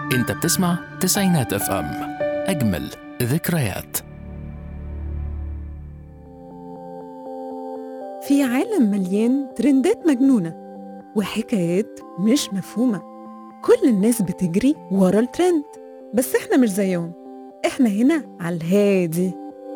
انت بتسمع تسعينات اف ام، اجمل ذكريات. في عالم مليان ترندات مجنونة وحكايات مش مفهومة. كل الناس بتجري ورا الترند، بس احنا مش زيهم. احنا هنا على الهادي،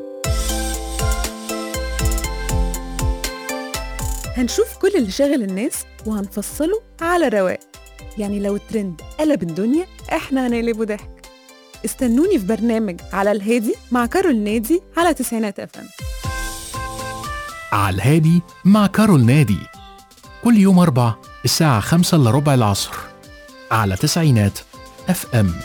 هنشوف كل اللي شاغل الناس وهنفصله على رواق. يعني لو الترند قلب الدنيا، احنا هنقلبه ضحك. استنوني في برنامج على الهادي مع كارول نادي على تسعينات اف ام. على الهادي مع كارول نادي، كل يوم 4 الساعة 5:15 العصر على تسعينات اف ام.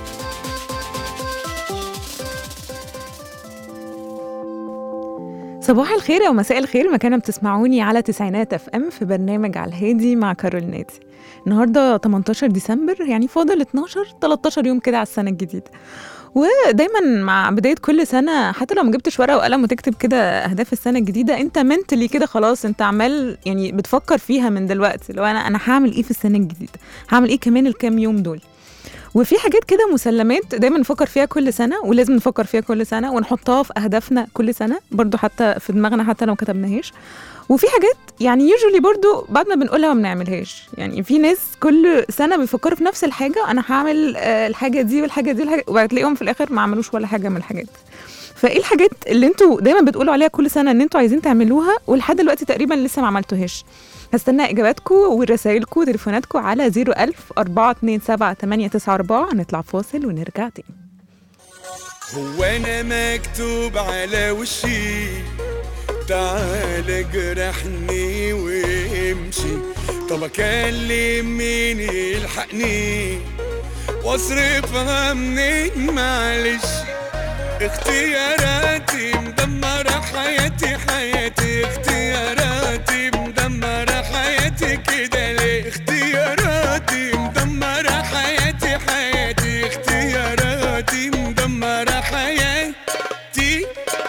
صباح الخير او مساء الخير مكان بتسمعوني على تسعينات اف ام في برنامج على الهادي مع كارول نادي. النهارده 18 ديسمبر، يعني فاضل 13 يوم كده على السنه الجديده. ودايما مع بدايه كل سنه، حتى لو ما جبتش ورقه وقلم وتكتب كده اهداف السنه الجديده، انت منتلي كده خلاص، انت عمال يعني بتفكر فيها من دلوقتي. لو انا هعمل ايه في السنه الجديده، هعمل ايه كمان الكام يوم دول. وفي حاجات كده مسلمات دايما نفكر فيها كل سنة، ولازم نفكر فيها كل سنة ونحطها في أهدافنا كل سنة برضو، حتى في دماغنا حتى لو كتبناهاش. وفي حاجات يعني يوجولي برضو بعد ما بنقولها ما بنعملهاش. يعني في ناس كل سنة بيفكروا في نفس الحاجة، أنا هعمل الحاجة دي والحاجة دي والحاجة، وبعد تلاقيهم في الآخر ما عملوش ولا حاجة من الحاجات. فإيه الحاجات اللي انتوا دايما بتقولوا عليها كل سنة ان انتوا عايزين تعملوها ولحد دلوقتي تقريبا لسه ما عملتوهاش؟ هستنى إجاباتكم ورسائلكم وتليفوناتكم على 01000-427-894. هنطلع فاصل ونرجع تاني. هو أنا مكتوب على وشي تعال جرحني وامشي، طب أكلم مين يلحقني واصرفها منين؟ معلش اختياراتي مدمرة حياتي، اختياراتي مدمرة حياتي كده ليه؟ اختياراتي مدمرة حياتي، اختياراتي مدمرة حياتي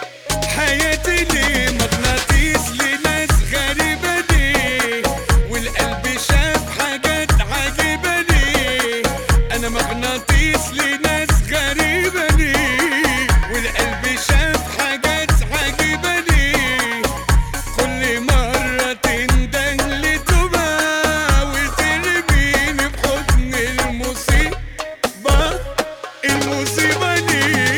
ليه؟ مغناطيس لناس غريبة ليه؟ والقلب شاف حاجات عجيبة ليه؟ أنا مغناطيس لناس غريبة ليه؟ والقلب شاف حاجات عجيبة ليه؟ كل مرة تندن لتوبة وترميني بحضن المصيبة ليه؟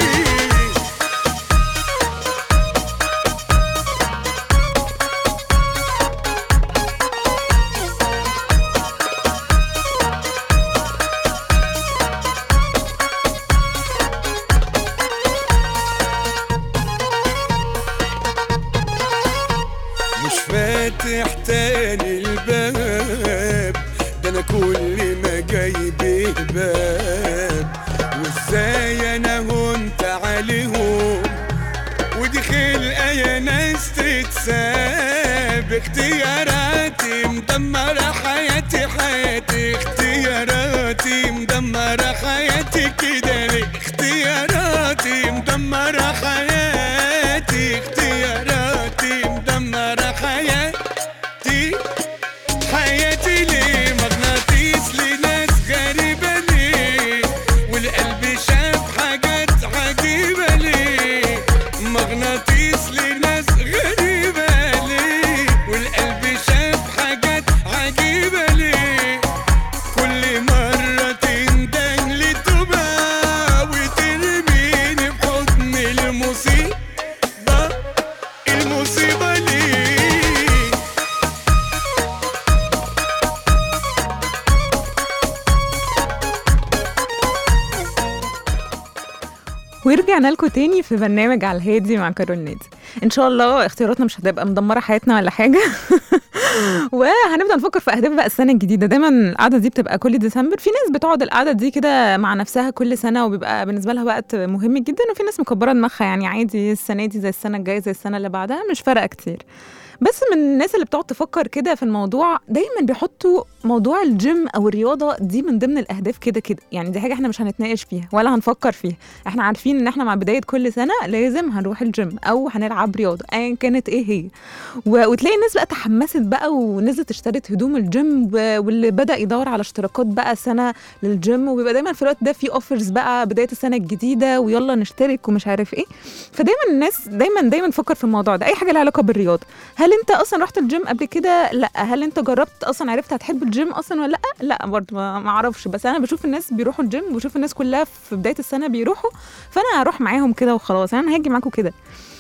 مش فاتح تاني الباب، ده انا كل ما جايب باب، وازاي انا هنت عليهم ودي خلقة يا ناس تتساب. اختياراتي مدمرة حياتي، اختياراتي مدمرة حياتي كده ليه؟ اختياراتي مدمرة حياتي، اختياراتي مدمرة حياتي ليه؟ مغناطيس لناس غريبة ليه؟ والقلب شاف حاجات عجيبة ليه؟ مغناطيس لناس غريبة ليه؟ والقلب شاف حاجات عجيبة ليه؟ كل مرة تندن لتوبة وترميني بحضن المصيبة ليه؟ ورجعنا لكم تاني في برنامج على الهادي مع كارول نادي. ان شاء الله اختياراتنا مش هتبقى مدمره حياتنا ولا حاجه. وهنبدا نفكر في اهداف بقى السنه الجديده. دايما القعده دي بتبقى كل ديسمبر. في ناس بتقعد القعده دي كده مع نفسها كل سنه وبيبقى بالنسبه لها وقت مهم جدا، وفي ناس مكبره دماغها يعني عادي السنه دي زي السنه الجايه زي السنه اللي بعدها، مش فارقه كتير. بس من الناس اللي بتقعد تفكر كده في الموضوع دايما بيحطوا موضوع الجيم او الرياضه دي من ضمن الاهداف كده كده، يعني دي حاجه احنا مش هنتناقش فيها ولا هنفكر فيها. احنا عارفين ان احنا مع بدايه كل سنه لازم هنروح الجيم او هنلعب رياضه ايا كانت ايه هي. وتلاقي الناس بقى تحمست بقى ونزلت اشترت هدوم الجيم، واللي بدا يدور على اشتراكات بقى سنه للجيم، وبيبقى دايما في الوقت ده في اوفرز بقى بدايه السنه الجديده ويلا نشترك ومش عارف ايه. فدايما الناس دايما تفكر في الموضوع ده، اي حاجه لها علاقه بالرياضه. هل انت اصلا رحت الجيم قبل كده؟ لا. هل انت جربت اصلا عرفت هتحب الجيم اصلا ولا لا؟ لا برضه ما اعرفش، بس انا بشوف الناس بيروحوا الجيم وبشوف الناس كلها في بدايه السنه بيروحوا، فانا هروح معاهم كده وخلاص، انا هاجي معاكم كده.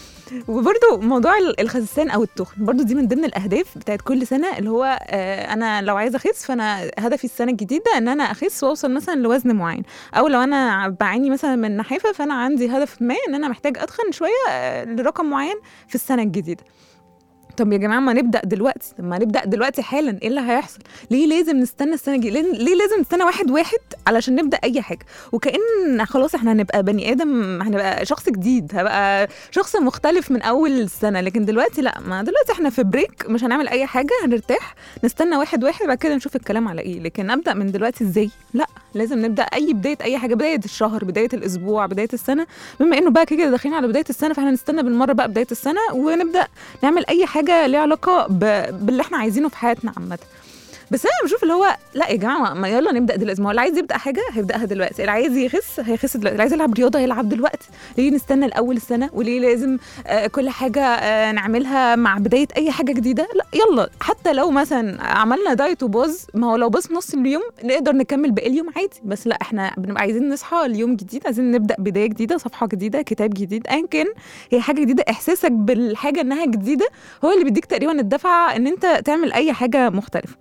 وبرضه موضوع الخسسان او التخن برضه دي من ضمن الاهداف بتاعت كل سنه، اللي هو انا لو عايزه اخس فانا هدفي السنه الجديده ان انا اخس واوصل مثلا لوزن معين، او لو انا بعاني مثلا من نحافه فانا عندي هدف ما ان انا محتاج اتخن شويه لرقم معين في السنه الجديده. طب يا جماعه ما نبدا دلوقتي، طب ما نبدا دلوقتي حالا، ايه اللي هيحصل؟ ليه لازم نستنى السنه الجايه؟ ليه لازم نستنى واحد علشان نبدا اي حاجه؟ وكأن خلاص احنا هنبقى بني ادم، هنبقى شخص جديد، هبقى شخص مختلف من اول السنه. لكن دلوقتي لا، ما دلوقتي احنا في بريك مش هنعمل اي حاجه، هنرتاح نستنى واحد بعد كده نشوف الكلام على ايه. لكن ابدا من دلوقتي ازاي؟ لا، لازم نبدا بدايه اي حاجه، بدايه الشهر، بدايه الاسبوع، بدايه السنه. بما انه بقى كده داخلين على بدايه السنه فاحنا نستنى بالمره بقى بدايه السنه ونبدا نعمل اي حاجه ليها علاقه باللي احنا عايزينه في حياتنا عامه. بس انا بشوف اللي هو لا يا جماعه، ما يلا نبدا دلوقتي. ما هو اللي عايز يبدا حاجه هيبداها دلوقتي، اللي عايز يخس هيخس دلوقتي، اللي عايز يلعب رياضه هيلعب دلوقتي. ليه نستنى الاول السنه؟ وليه لازم كل حاجه نعملها مع بدايه اي حاجه جديده؟ لا يلا، حتى لو مثلا عملنا دايت وباظ، ما هو لو باظ نص اليوم نقدر نكمل باقي اليوم عادي. بس لا، احنا بنبقى عايزين نصحى اليوم جديد، عايزين نبدا بدايه جديده، صفحه جديده، كتاب جديد، ايا كان هي حاجه جديده. احساسك بالحاجه انها جديده هو اللي بيديك تقريبا الدفعه ان انت تعمل اي حاجه مختلفه.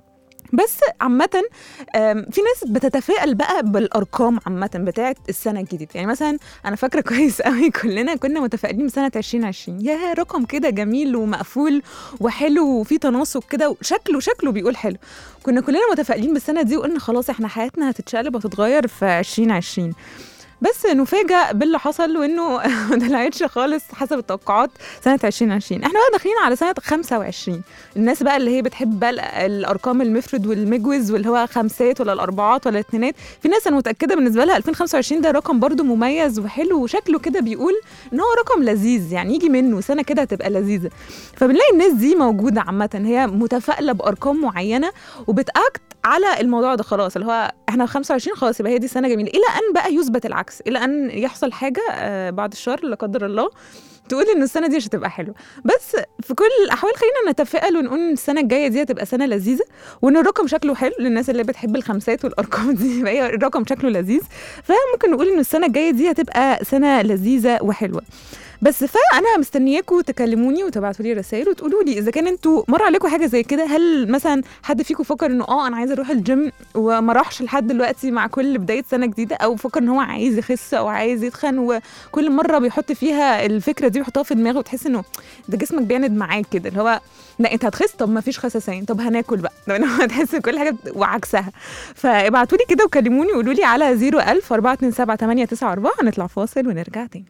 بس عامة في ناس بتتفائل بقى بالأرقام عامة بتاعت السنة الجديدة. يعني مثلا أنا فاكرة كويس قوي كلنا كنا متفائلين بسنة 2020، يا رقم كده جميل ومقفول وحلو وفي تناسق كده وشكله بيقول حلو. كنا كلنا متفائلين بالسنة دي وقلنا خلاص احنا حياتنا هتتشقلب وتتغير في 2020. بس نفاجأ باللي حصل وانه ما طلعتش خالص حسب التوقعات سنه 2020. احنا بقى داخلين على سنه 25. الناس بقى اللي هي بتحب بقى الارقام المفرد والمجوز واللي هو خمسات ولا الاربعات ولا الاثنينات، في ناس انا متاكده بالنسبه لها 2025 ده رقم برضو مميز وحلو وشكله كده بيقول ان هو رقم لذيذ، يعني يجي منه سنه كده هتبقى لذيذه. فبنلاقي الناس دي موجوده عامه، هي متفائله بارقام معينه وبتاكت على الموضوع ده. خلاص اللي هو احنا 25 خلاص يبقى هي دي سنه جميله، الى ان بقى يثبت العكس، الى ان يحصل حاجه بعد الشر لا قدر الله تقول ان السنه دي مش هتبقى حلوه. بس في كل الاحوال خلينا نتفائل ونقول ان السنه الجايه دي هتبقى سنه لذيذه، وان الرقم شكله حلو للناس اللي بتحب الخمسات والارقام دي، يبقى الرقم شكله لذيذ. فممكن نقول ان السنه الجايه دي هتبقى سنه لذيذه وحلوه. بس فانا مستنياكم تكلموني وتبعتوا لي رسائل وتقولوا لي اذا كان انتوا مر عليكم حاجه زي كده. هل مثلا حد فيكم فكر انه انا عايز اروح الجيم وما راحش لحد دلوقتي مع كل بدايه سنه جديده، او فكر ان هو عايز يخس او عايز يتخن وكل مره بيحط فيها الفكره دي ويحطها في دماغه وتحس انه ده جسمك بيعند معاك كده، اللي هو لا انت هتخس، طب ما فيش خسسان، طب هناكل بقى، ده هتحس كل حاجه وعكسها. فابعتوا لي كده وكلموني وقولوا لي على 01000 427 894. هنطلع فاصل ونرجع تاني.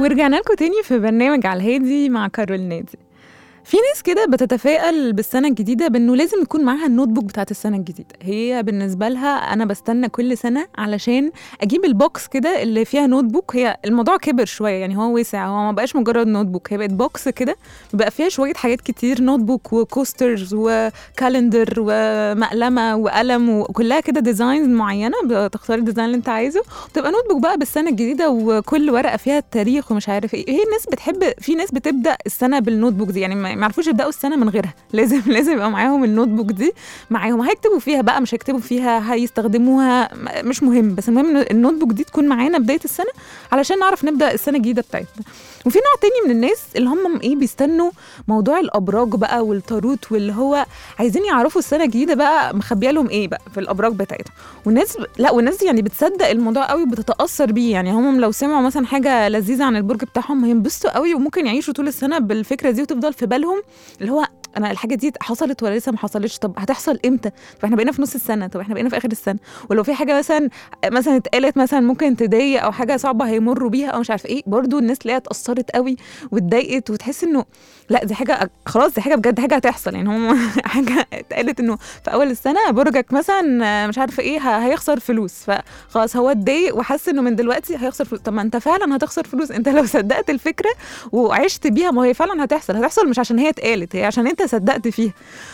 ورجعنا لكم تاني في برنامج على الهادي مع كارول نادي. في ناس كده بتتفائل بالسنة الجديدة بأنه لازم يكون معاها النوت بوك بتاعت السنة الجديدة. هي بالنسبة لها أنا بستنى كل سنة علشان أجيب البوكس كده اللي فيها نوت بوك. هي الموضوع كبر شوية، يعني هو واسع، هو ما بقاش مجرد نوت بوك، هي بقت بوكس كده بقى فيها شوية حاجات كتير، نوت بوك وكوسترز وكالندر ومقلمة وقلم وكلها كده ديزاين معينة، بتختار الديزاين اللي انت عايزه، وتبقى نوت بوك بقى بالسنة الجديدة وكل ورقة فيها التاريخ ومش عارف ايه. هي الناس بتحب، في ناس بتبدأ السنة بالنوت بوك دي، يعني ما يعرفوش يبداوا السنه من غيرها، لازم يبقى معاهم النوت بوك دي معاهم. هيكتبوا فيها بقى مش هيكتبوا فيها، هيستخدموها مش مهم، بس المهم النوت بوك دي تكون معانا بدايه السنه علشان نعرف نبدا السنه الجديده بتاعتنا. وفي نوع تاني من الناس اللي هم ايه بيستنوا موضوع الابراج بقى والتاروت، واللي هو عايزين يعرفوا السنه الجديده بقى مخبيه لهم ايه بقى في الابراج بتاعتهم. والناس دي يعني بتصدق الموضوع قوي وبتتاثر بيه. يعني هم لو سمعوا مثلا حاجه لذيذه عن البرج بتاعهم هينبسطوا قوي، وممكن يعيشوا طول السنه بالفكره دي وتفضل في بالهم، اللي هو انا الحاجه دي حصلت ولا لسه ما حصلتش، طب هتحصل امتى، طب احنا بقينا في نص السنه، طب احنا بقينا في اخر السنه، ولو في حاجه مثلا اتقالت مثلا ممكن تضايق او حاجه صعبه هيمروا بيها او مش عارف ايه، برضو الناس تلاقيها اتاثرت قوي واتضايقت وتحس انه لا دي حاجه خلاص، دي حاجه بجد، حاجه هتحصل. يعني هم حاجه اتقالت انه في اول السنه برجك مثلا مش عارفه ايه هيخسر فلوس، فخلاص هو اتضايق وحس انه من دلوقتي هيخسر فلوس. طب ما انت فعلا هتخسر فلوس، انت لو صدقت الفكره وعشت بيها ما هي فعلا هتحصل مش عشان هي اتقالت، هي عشان انت صدقت فيها.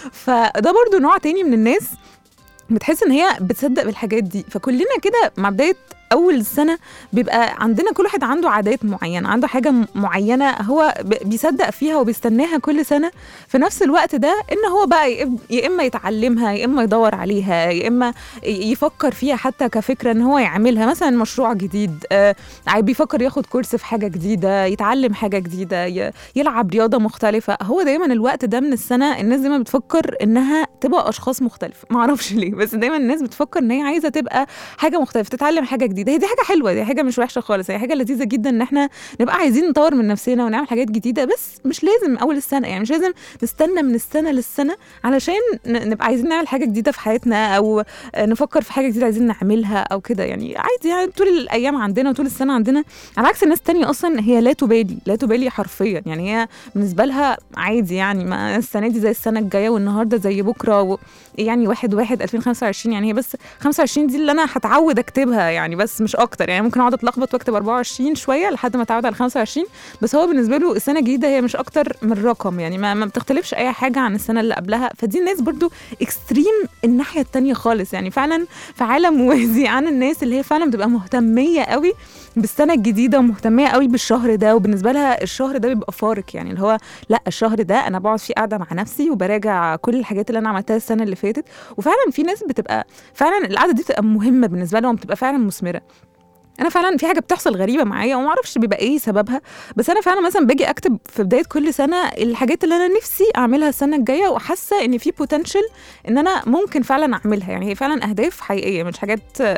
فده برضو نوع تاني من الناس بتحس ان هي بتصدق بالحاجات دي. فكلنا كده مع بداية اول السنه بيبقى عندنا كل واحد عنده عادات معينه، عنده حاجه معينه هو بيصدق فيها وبيستناها كل سنه. في نفس الوقت ده ان هو بقى يا اما يتعلمها، يا اما يدور عليها، يا اما يفكر فيها حتى كفكره ان هو يعملها، مثلا مشروع جديد، بيفكر ياخد كورس في حاجه جديده، يتعلم حاجه جديده، يلعب رياضه مختلفه. هو دايما الوقت ده من السنه الناس دايما بتفكر انها تبقى اشخاص مختلفه، ما اعرفش ليه، بس دايما الناس بتفكر ان هي عايزه تبقى حاجه مختلفه، تتعلم حاجه جديده. هي دي حاجه حلوه، دي حاجه مش وحشه خالص، هي حاجه لذيذه جدا ان احنا نبقى عايزين نطور من نفسنا ونعمل حاجات جديده، بس مش لازم اول السنه، يعني مش لازم نستنى من السنه للسنه علشان نبقى عايزين نعمل حاجه جديده في حياتنا او نفكر في حاجه جديده عايزين نعملها او كده. يعني عادي، يعني طول الايام عندنا وطول السنه عندنا، على عكس الناس التانية اصلا هي لا تبالي حرفيا. يعني هي بالنسبه لها عادي، يعني ما السنه دي زي السنه الجايه والنهارده زي بكره يعني 1/1/2025. يعني هي بس 25 دي اللي انا هتعود اكتبها يعني، بس مش اكتر. يعني ممكن اقعد اتلخبط واكتب 24 شويه لحد ما اتعود على 25، بس هو بالنسبه له السنه الجديده هي مش اكتر من رقم، يعني ما بتختلفش اي حاجه عن السنه اللي قبلها. فدي الناس برضو اكستريم الناحيه التانية خالص، يعني فعلا في عالم موازي عن الناس اللي هي فعلا بتبقى مهتميه قوي بالسنه الجديده ومهتميه قوي بالشهر ده، وبالنسبه لها الشهر ده بيبقى فارق. يعني اللي هو لا، الشهر ده انا بقعد فيه قاعده مع نفسي وبراجع كل الحاجات اللي انا عملتها السنه اللي فاتت. وفعلا في ناس بتبقى فعلا القعده دي بتبقى مهمه بالنسبه لهم، بتبقى فعلا مثمره. انا فعلا في حاجه بتحصل غريبه معايا وما اعرفش بيبقى ايه سببها، بس انا فعلا مثلا باجي اكتب في بدايه كل سنه الحاجات اللي انا نفسي اعملها السنه الجايه، وحاسه ان في بوتنشال ان انا ممكن فعلا اعملها. يعني هي فعلا اهداف حقيقيه، مش حاجات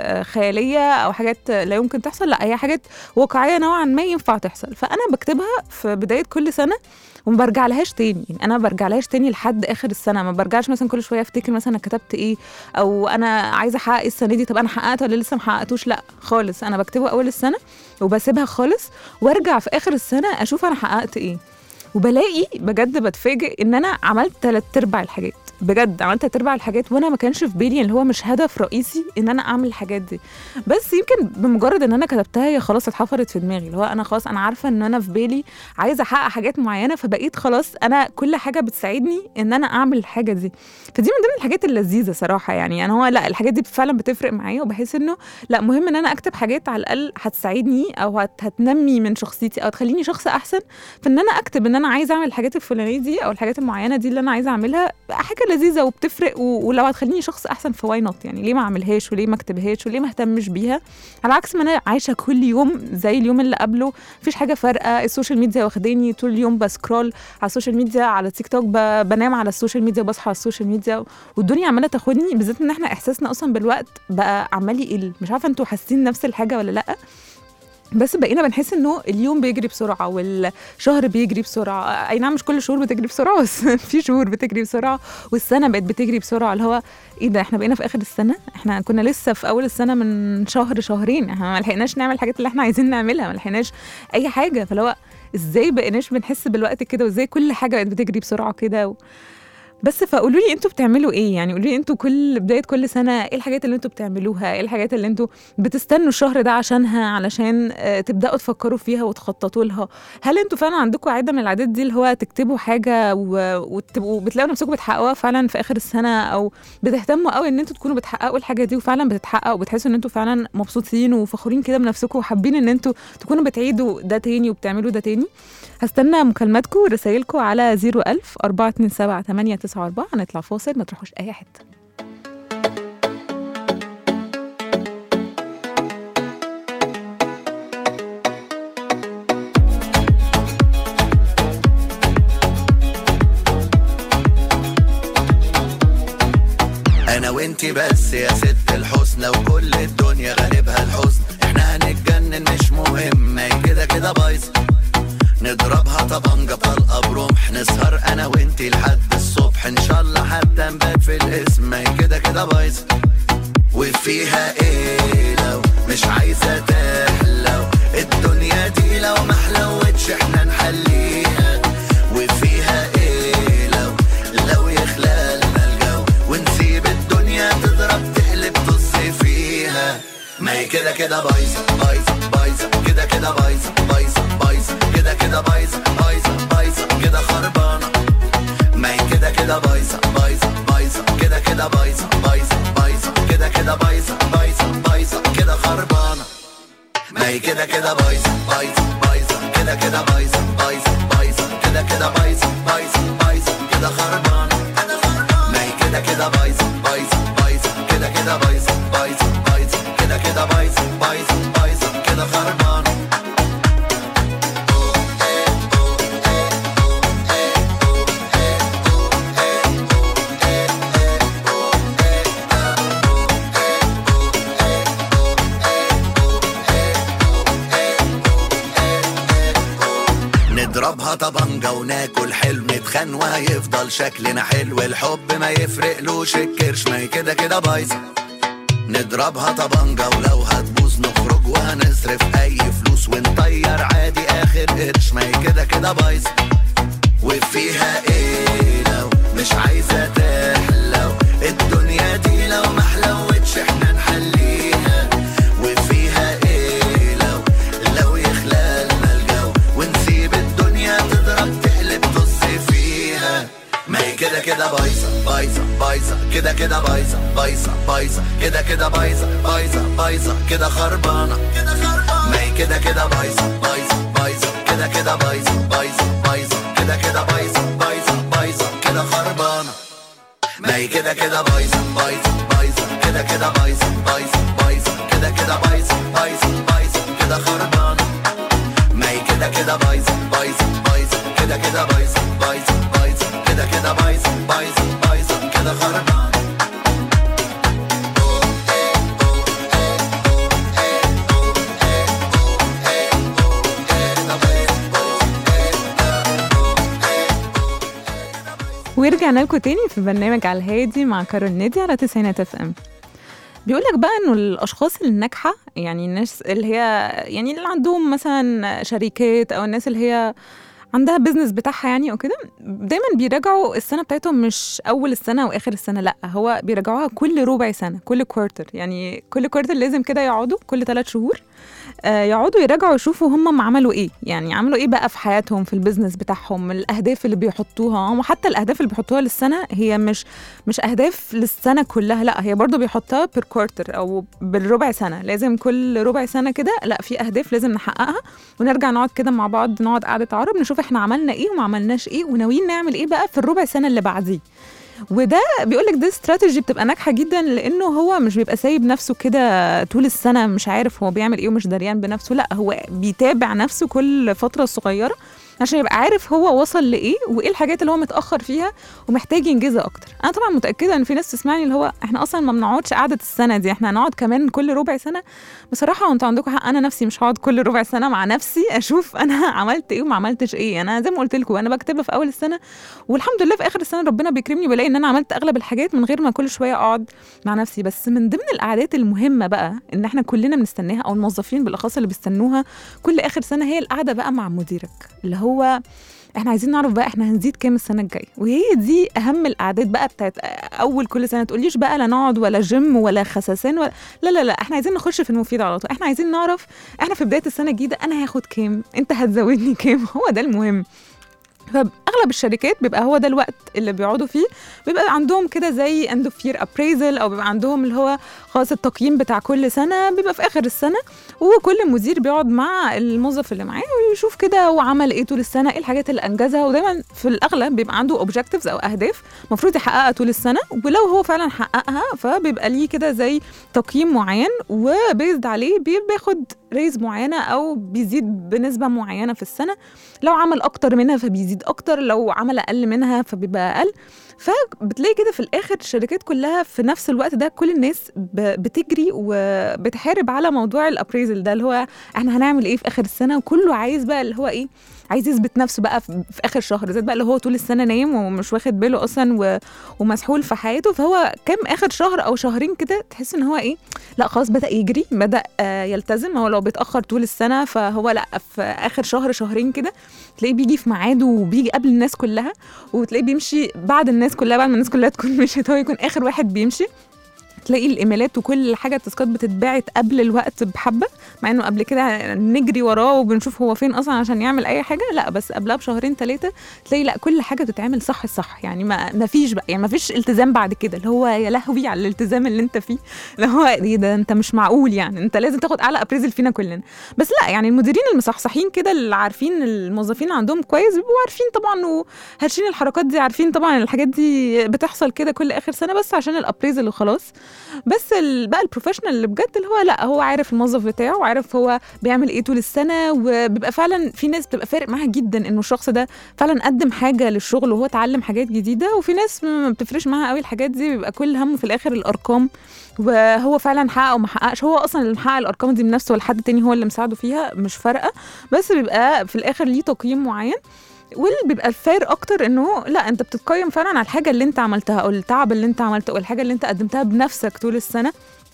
خياليه او حاجات لا يمكن تحصل، لا هي حاجات واقعيه نوعا ما ينفع تحصل. فانا بكتبها في بدايه كل سنه وما برجع لهاش تاني. يعني انا برجع لهاش تاني لحد اخر السنه، ما برجعش مثلا كل شويه افتكر مثلا انا كتبت ايه او انا عايزه احقق السنه دي، طب انا حققت ولا لسه ما حققتوش. لا خالص، انا بكتبه اول السنه وبسيبها خالص، وارجع في اخر السنه اشوف انا حققت ايه، وبلاقي بجد بتفاجئ ان انا عملت 3/4 الحاجات. بجد عملت 3/4 الحاجات وانا ما كانش في بالي، اللي هو مش هدف رئيسي ان انا اعمل الحاجات دي، بس يمكن بمجرد ان انا كتبتها هي خلاص اتحفرت في دماغي. اللي هو انا خلاص انا عارفه ان انا في بالي عايزه احقق حاجات معينه، فبقيت خلاص انا كل حاجه بتساعدني ان انا اعمل الحاجه دي. فدي من ضمن الحاجات اللذيذه صراحه. يعني انا هو لا، الحاجات دي فعلا بتفرق معايا، وبحس انه لا، مهم ان انا اكتب حاجات على الاقل هتساعدني او هتنمي من شخصيتي او تخليني شخص احسن. فان انا اكتب ان انا عايزه اعمل الحاجات الفلانيه دي او الحاجات المعينه دي اللي انا عايزه اعملها، حاجه لذيذه وبتفرق، ولو هتخليني شخص احسن في واي نوت. يعني ليه ما اعملهاش وليه ما اكتبهاش وليه ما اهتمش بيها، على عكس ما انا عايشه كل يوم زي اليوم اللي قبله، مفيش حاجه فارقه. السوشيال ميديا واخداني طول اليوم بسكرول على السوشيال ميديا، على تيك توك، بنام على السوشيال ميديا وبصحى على السوشيال ميديا، والدنيا عماله تاخدني. بالذات ان احنا احساسنا اصلا بالوقت بقى عمال يقل. مش عارفه انتوا حاسين نفس الحاجه ولا لا، بس بقينا بنحس انه اليوم بيجري بسرعه والشهر بيجري بسرعه. اي نعم مش كل الشهور بتجري بسرعه بس في شهور بتجري بسرعه، والسنه بقت بتجري بسرعه. اللي هو ايه ده، احنا بقينا في اخر السنه، احنا كنا لسه في اول السنه من شهر شهرين، احنا ما لحقناش نعمل الحاجات اللي احنا عايزين نعملها، ما لحقناش اي حاجه. فاللي هو ازاي بقيناش بنحس بالوقت كده، وازاي كل حاجه بقت بتجري بسرعه كده بس فقولوا لي انتوا بتعملوا ايه؟ يعني قولوا لي انتوا كل بدايه كل سنه ايه الحاجات اللي انتوا بتعملوها، ايه الحاجات اللي انتوا بتستنوا الشهر ده عشانها، علشان تبداوا تفكروا فيها وتخططوا لها. هل انتوا فعلا عندكم عاده من العادات دي، اللي هو تكتبوا حاجه وتبقوا بتلاقوا نفسكم بتحققوها فعلا في اخر السنه، او بتهتموا قوي ان انتوا تكونوا بتحققوا الحاجه دي وفعلا بتتحقق، وبتحسوا ان انتوا فعلا مبسوطين وفخورين كده بنفسكم وحابين ان انتوا تكونوا بتعيدوا ده تاني وبتعملوا ده تاني؟ هستنى مكالماتكم ورسائلكم على 01000 427 894. هنطلع فاصل، ما تروحوش اي حته. انا وانتي بس يا ست الحسنى، وكل الدنيا غالبها الحزن، احنا هنتجنن مش مهم، هي كده كده بايظه، نضربها طبنجة طلقة برمح، نسهر انا وانتي لحد الصبح، ان شاء الله حتى نبات في الاسم، هي كده كده بايظه. وفيها ايه لو مش عايزة تحلو الدنيا دي، لو محلوتش احنا نحليها. وفيها ايه لو يخلالنا الجو، ونسيب الدنيا تضرب تقلب تصي فيها، ما هي كده كده بايظه بايظه بايظه، كده كده بايظه بايظه بايظه، كده كده بايظه بايظه بايظه، كده خربانه، ما هي كده كده بايظه بايظه بايظه، كده كده بايظه بايظه بايظه، كده كده بايظه بايظه بايظه، كده خربانه، ما هي كده كده بايظه بايظه بايظه، كده كده بايظه بايظه بايظه، كده كده بايظه بايظه بايظه، كده خربانه، ما هي كده كده بايظه بايظه بايظه، كده كده بايظه بايظه بايظه، كده كده بايظه بايظه بايظه، كده خربانه. نضربها طبنجة وناكل حلو، نتخان وهيفضل شكلنا حلو، الحب ما يفرقلوش الكرش، ما هي كده كده بايظة. نضربها طبنجة ولو هتبوظ نخرج وهنصرف اي فلوس، ونطير عادي اخر قرش، ما هي كده كده بايظة. وفيها ايه لو مش عايزة تحلو الدنيا دي، لو محلوتش احنا نحليها. وفيها ايه لو يخلالنا الجو، ونسيب الدنيا تضرب تقلب تصي فيها، ما هي كده كده بايظه بايظه بايظه، كده كده بايظه بايظه بايظه، كده كده بايظه بايظه بايظه، كده خربانه، ما هي كده كده بايظه بايظه بايظه، كده كده بايظه بايظه بايظه، كده كده بايظه بايظه بايظه، كده خربانه، ما هي كده كده بايظه بايظه بايظه، كده كده بايظه بايظه بايظه، كده كده بايظه بايظه بايظه، كده خربانه، ما هي كده كده بايظه بايظه بايظه، كده كده بايظه بايظه بايظه، كده كده بايظه بايظه بايظه، كده خربانه. ورجعنا لكم تاني في برنامج على الهادي مع كارول نادي على 90 FM. بيقولك بقى انه الاشخاص الناجحه، يعني الناس اللي هي يعني اللي عندهم مثلا شركات، او الناس اللي هي عندها بيزنس بتاعها يعني او كده، دايما بيراجعوا السنه بتاعتهم مش اول السنه واخر السنه، لا هو بيراجعوها كل ربع سنه، كل كوارتر، يعني كل كوارتر لازم كده يقعدوا كل 3 شهور يقعدوا يراجعوا يشوفوا هم عملوا ايه، يعني عملوا ايه بقى في حياتهم، في البيزنس بتاعهم، الاهداف اللي بيحطوها هم. حتى الاهداف اللي بيحطوها للسنه هي مش اهداف للسنه كلها، لا هي برضو بيحطها بير كوارتر او بالربع سنه، لازم كل ربع سنه كده لا في اهداف لازم نحققها، ونرجع نقعد كده مع بعض، نقعد قعده عرب نشوف احنا عملنا ايه وما عملناش ايه، وناويين نعمل ايه بقى في الربع سنه اللي بعديه. وده بيقولك ده استراتيجي بتبقى ناجحه جدا، لانه هو مش بيبقى سايب نفسه كده طول السنه مش عارف هو بيعمل ايه ومش دريان بنفسه، لا هو بيتابع نفسه كل فتره صغيره عشان يبقى عارف هو وصل لايه وايه الحاجات اللي هو متاخر فيها ومحتاج ينجزها اكتر. انا طبعا متاكده ان في ناس تسمعني اللي هو احنا اصلا ما بنقعدش قعده السنه دي، احنا هنقعد كمان كل ربع سنه. بصراحه وانتوا عندكم حق، انا نفسي مش هقعد كل ربع سنه مع نفسي اشوف انا عملت ايه وما عملتش ايه. انا زي ما قلت لكم انا بكتبها في اول السنه، والحمد لله في اخر السنه ربنا بيكرمني بلاقي ان انا عملت اغلب الحاجات من غير ما كل شويه اقعد مع نفسي. بس من ضمن القعدات المهمه بقى ان احنا كلنا بنستناها، او الموظفين بالاخص اللي بيستنوها كل اخر سنه، هي القعده بقى مع مديرك، اللي هو احنا عايزين نعرف بقى احنا هنزيد كام السنه الجايه. وهي دي اهم القعدات بقى بتاعت اول كل سنه. تقوليش بقى لا نقعد ولا جيم ولا خساسان ولا لا لا لا، احنا عايزين نخش في المفيد على طول. احنا عايزين نعرف احنا في بدايه السنه الجديده انا هاخد كام، انت هتزودني كام، هو ده المهم. فاغلب الشركات بيبقى هو ده الوقت اللي بيقعدوا فيه، بيبقى عندهم كده زي end of year appraisal، او بيبقى عندهم اللي هو خلاص التقييم بتاع كل سنه بيبقى في اخر السنه، وكل مدير بيقعد مع الموظف اللي معاه ويشوف كده هو عمل ايه طول السنه، ايه الحاجات اللي انجزها. ودايما في الاغلب بيبقى عنده objectives او اهداف المفروض يحققها طول السنه، ولو هو فعلا حققها فبيبقى ليه كده زي تقييم معين، وبيزد عليه بياخد ريز معينه او بيزيد بنسبه معينه في السنه. لو عمل اكتر منها فبيزيد اكتر، لو عمل اقل منها فبيبقى اقل. فبتلاقي كده في الاخر الشركات كلها في نفس الوقت ده كل الناس بتجري وبتحارب على موضوع الابريزل ده، اللي هو احنا هنعمل ايه في اخر السنه. وكله عايز بقى اللي هو ايه، عايز يثبت نفسه بقى في اخر شهر، زي بقى اللي هو طول السنه نايم ومش واخد باله اصلا ومسحول في حياته. فهو كام اخر شهر او شهرين كده تحس ان هو ايه، لا خلاص بدا يجري، بدا يلتزم. هو لو بيتاخر طول السنه فهو لا في اخر شهر شهرين كده تلاقيه بيجي في ميعاده وبيجي قبل الناس كلها، وتلاقيه بيمشي بعد الناس كلها، بعد ما الناس كلها تكون مشيت هو يكون اخر واحد بيمشي. تلاقي الايميلات وكل حاجه التاسكات بتتبعت قبل الوقت بحبه، مع انه قبل كده نجري وراه وبنشوف هو فين اصلا عشان يعمل اي حاجه. لا بس قبلها بشهرين 3 تلاقي لا كل حاجه بتتعمل صح صح. يعني ما فيش بقى، يعني ما فيش التزام بعد كده، اللي هو يا لهوي على الالتزام اللي انت فيه، اللي هو ايه ده انت مش معقول، يعني انت لازم تاخد اعلى ابريزل فينا كلنا. بس لا يعني المديرين المصحصحين كده اللي عارفين الموظفين عندهم كويس بيبقوا عارفين طبعا وهاشين الحركات دي، عارفين طبعا الحاجات دي بتحصل كده كل اخر سنه بس عشان الابريزل وخلاص. بس بقى البروفيشنال اللي بجد اللي هو لا هو عارف الموظف بتاعه وعارف هو بيعمل ايه طول السنه، وبيبقى فعلا في ناس بتبقى فارق معاها جدا انه الشخص ده فعلا قدم حاجه للشغل وهو اتعلم حاجات جديده. وفي ناس ما بتفرقش معاها قوي الحاجات دي، بيبقى كل همه في الاخر الارقام، وهو فعلا حقق او ما حققش، هو اصلا اللي محقق الارقام دي بنفسه ولا حد تاني هو اللي مساعده فيها مش فارقه، بس بيبقى في الاخر ليه تقييم معين. واللي بيبقى الفارق اكتر انه لا انت بتتقيم فعلا على الحاجه اللي انت عملتها او التعب اللي انت عملته او الحاجه اللي انت قدمتها بنفسك طول السنه،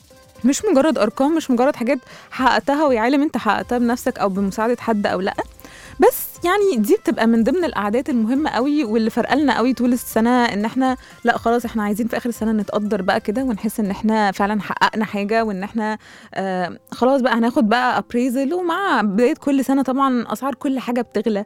مش مجرد ارقام، مش مجرد حاجات حققتها ويا عالم انت حققتها بنفسك او بمساعده حد او لا. بس يعني دي بتبقى من ضمن القعدات المهمه قوي واللي فرقلنا قوي طول السنه، ان احنا لا خلاص احنا عايزين في اخر السنه نتقدر بقى كده ونحس ان احنا فعلا حققنا حاجه، وان احنا خلاص بقى هناخد بقى ابريزل. ومع بدايه كل سنه طبعا اسعار كل حاجه بتغلى،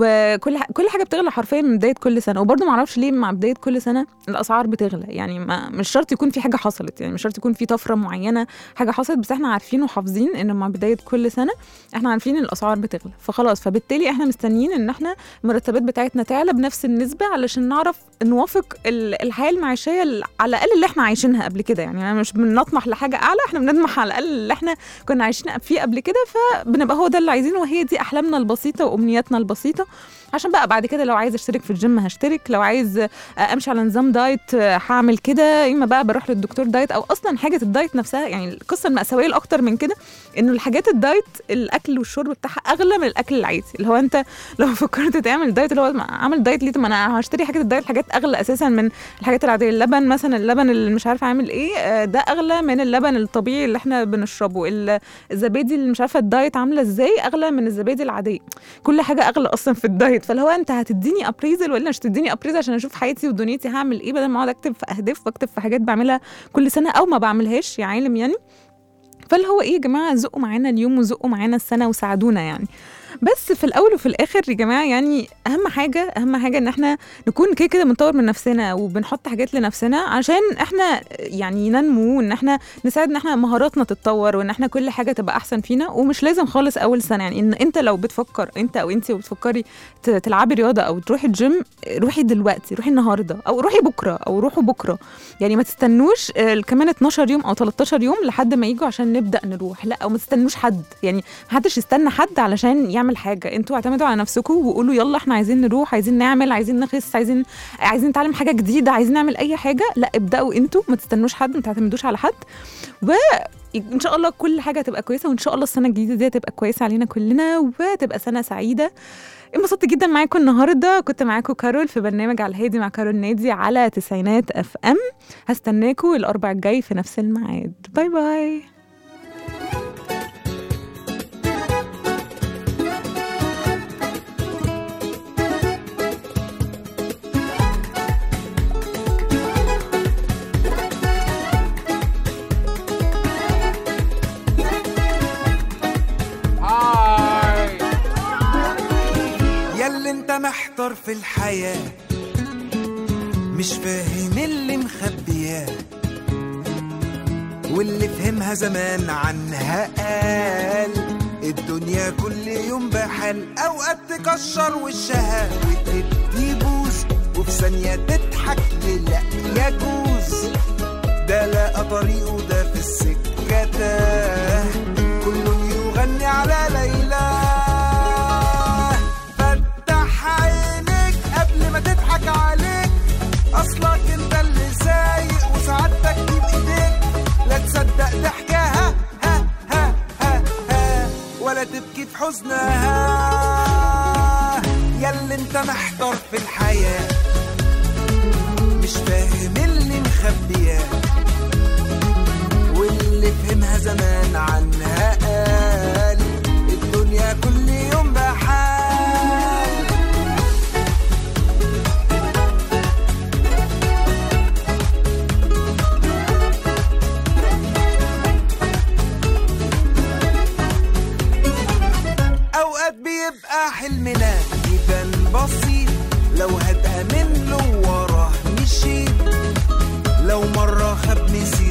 وكل حاجه بتغلى حرفيا من بدايه كل سنه. وبرده ما اعرفش ليه مع بدايه كل سنه الاسعار بتغلى، يعني مش شرط يكون في حاجه حصلت، يعني مش شرط يكون في طفره معينه حاجه حصلت، بس احنا عارفين وحافظين ان مع بدايه كل سنه احنا عارفين ان الاسعار بتغلى، فخلاص فبالتالي احنا مستنيين ان احنا المرتبات بتاعتنا تعلى بنفس النسبه علشان نعرف نوافق الحياه المعيشيه على الاقل اللي احنا عايشينها قبل كده. يعني مش بنطمح لحاجه اعلى، احنا بنطمح على الاقل اللي احنا كنا عايشين فيه قبل كده، فبنبقى هو ده اللي عايزينه، وهي دي احلامنا البسيطه وامنياتنا البسيطه. عشان بقى بعد كده لو عايز اشترك في الجيم هشترك، لو عايز امشي على نظام دايت هعمل كده، اما بقى بروح للدكتور دايت، او اصلا حاجه الدايت نفسها. يعني القصه المأساويه الاكتر من كده انه الحاجات الدايت الاكل والشرب بتاعها اغلى من الاكل العادي. اللي هو انت لو فكرت تعمل دايت، اللي هو عامل دايت ليه؟ ما انا هشتري حاجه الدايت، حاجات اغلى اساسا من الحاجات العاديه. اللبن مثلا، اللبن اللي مش عارفه عامل ايه ده اغلى من اللبن الطبيعي اللي احنا بنشربه. الزبادي اللي مش عارفه الدايت عامله ازاي اغلى من الزبادي العاديه. كل حاجه اغلى اصلا في الدايت. فاللي هو انت هتديني ابريزل ولا مش تديني ابريزل عشان اشوف حياتي ودنيتي هعمل ايه، بدل ما اقعد اكتب في اهداف واكتب في حاجات بعملها كل سنه او ما بعملهاش يا عالم يعني. فاللي هو ايه يا جماعه، زقوا معانا اليوم وزقوا معانا السنه وساعدونا يعني. بس في الاول وفي الاخر يا جماعه يعني اهم حاجه ان احنا نكون كده بنطور من نفسنا وبنحط حاجات لنفسنا عشان احنا يعني ننمو، وان احنا نساعد ان احنا مهاراتنا تتطور، وان احنا كل حاجه تبقى احسن فينا. ومش لازم خالص اول سنه، يعني ان انت لو بتفكر انت او انت وبتفكري تلعبي رياضه او تروحي الجيم، روحي دلوقتي، روحي النهارده او روحي بكره او روحوا بكره. يعني ما تستنوش كمان 12 يوم او 13 يوم لحد ما يجوا عشان نبدا نروح، لا، او ما تستنوش حد، يعني ما حدش يستنى حد علشان يعمل نعمل حاجه، انتوا اعتمدوا على نفسكم وقولوا يلا احنا عايزين نروح، عايزين نعمل، عايزين نخس، عايزين نتعلم حاجه جديده، عايزين نعمل اي حاجه. لا ابداوا انتوا، ما تستنوش حد، ما تعتمدوش على حد، وان شاء الله كل حاجه هتبقى كويسه، وان شاء الله السنه الجديده دي هتبقى كويسه علينا كلنا وتبقى سنه سعيده. انبسطت جدا معاكم النهارده، كنت معاكم كارول في برنامج على الهادي مع كارول نادي على تسعينات FM. هستناكم الاربع الجاي في نفس الميعاد. باي باي. انت محتار في الحياة، مش فاهم اللي مخبياه، واللي فهمها زمان عنها قال الدنيا كل يوم بحال. اوقات تكشر وشها وتدي بوس، وفي ثانية تضحك لا يجوز. ده لقى طريقه ده في السكة تاه، كل يغني على ليلى. عينيك قبل ما تضحك عليك، اصلك انت اللي سايق وسعادتك دي بايديك. لا تصدق ضحكها ها ها ها ها، ولا تبكي في حزنها. ياللي انت محتار في الحياة، مش فاهم اللي مخبياه، واللي فهمها زمان عنها قال الدنيا كل يوم بحال. بيبقى حلمنا يبان بسيط لو هتأمن له وراه مشيت، لو مرة خاب نسيت